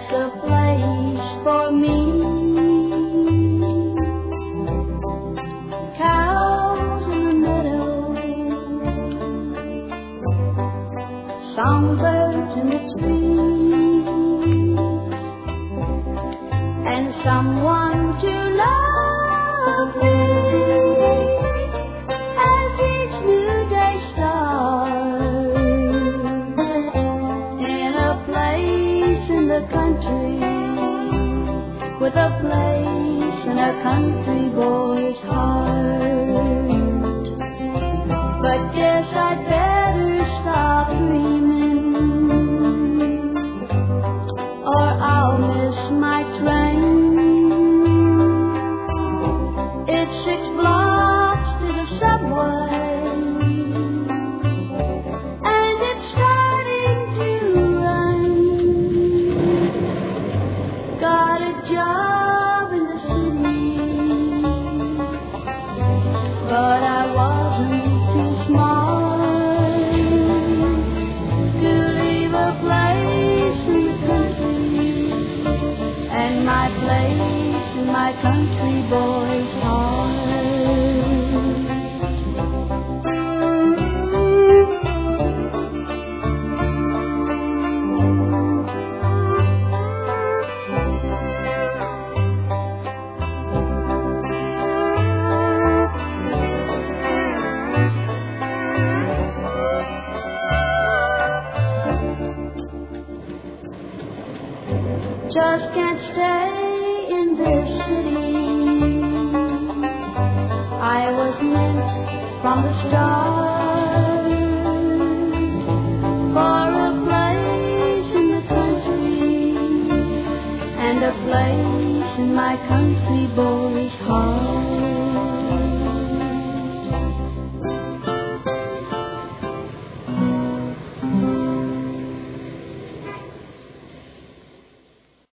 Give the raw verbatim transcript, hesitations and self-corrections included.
There's a place for me. Cows in the meadow, songbirds in the trees, and someone to love me as each new day starts. In a place in the country, with a place in a country boy's heart. But guess I'd better stop dreaming, or I'll miss my train. It's six blocks to the subway, and it's starting to rain. Got a job in the city, but I wasn't too smart to leave a place in the country, and my place in my country boy's heart. Just can't stay in this city. I was meant from the start for a place in the country, and a place in my country boy's heart.